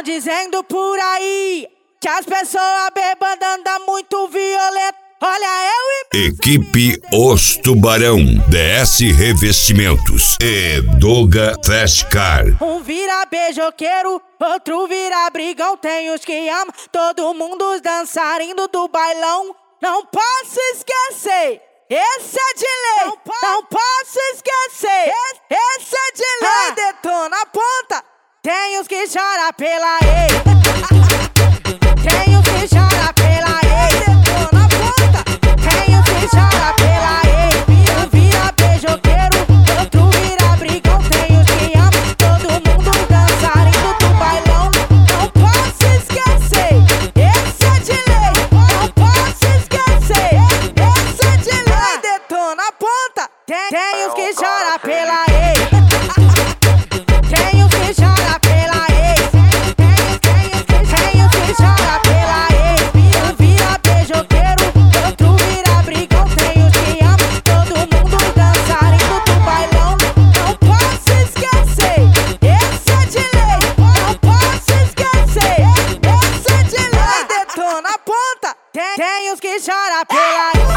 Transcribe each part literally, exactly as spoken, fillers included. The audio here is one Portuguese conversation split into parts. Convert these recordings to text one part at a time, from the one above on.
dizendo por aí que as pessoas bêbadas andam muito violento. Olha eu e... Equipe Os Tubarão, D S Revestimentos e Doga Fast Car. Um vira beijoqueiro, outro vira brigão. Tem os que amam, todo mundo os dançarinos do bailão. Não posso esquecer, esse é de lei. Não, po não posso esquecer, esse é de lei. Detona a ponta, tem os que choram pela ex. Tem os que choram pela ex. Detona a ponta, tem os que choram pela ex. Um vira beijoqueiro, outro vira brigão. Tem os que amam, todo mundo dançarindo do bailão. Não posso esquecer, esse é de lei. Não posso esquecer, esse é de lei. Detona a ponta, tem, tem os que choram pela ex. Tem os que choram pela ex. Tem os que, tem os que choram pela ex. Um vira beijoqueiro, outro vira brigão. Tem os que amam, todo mundo dançarindo do bailão. Não posso esquecer, esse é de lei. Não posso esquecer, esse é de lei. Detona a ponta, tem, tem os que choram pela ex.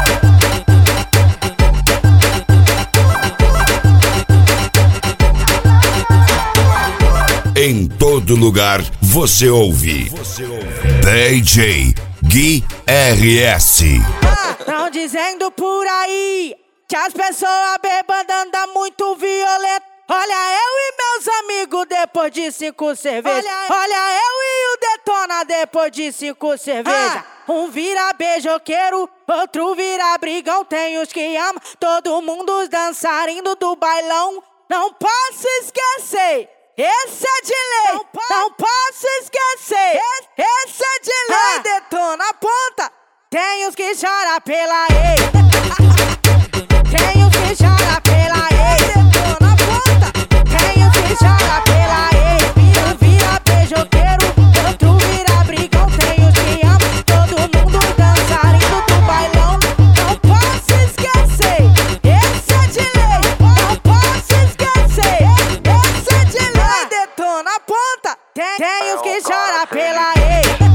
Em todo lugar você ouve, você ouve. D J Gui R S. Tão dizendo por aí que as pessoas bêbadas andam muito violento. Olha eu e meus amigos depois de cinco cervejas. Olha, olha eu e o Detona depois de cinco cervejas. Ah. Um vira beijoqueiro, outro vira brigão. Tem os que amam, todo mundo os dançarinos do bailão. Não posso esquecer, esse é de lei. Não, po não posso esquecer, esse é de lei. Detona a ponta, tem os que choram pela ex. Tem os que choram pela ex. Detona a ponta, tem os que choram pela ex. Um vira beijoqueiro, outro vira brigão. Tem os que amam, todo mundo dançarindo do bailão. Não posso esquecer, esse é de lei. Não posso esquecer, esse é de lei. Detona a ponta, tem, tem os que choram pela ex.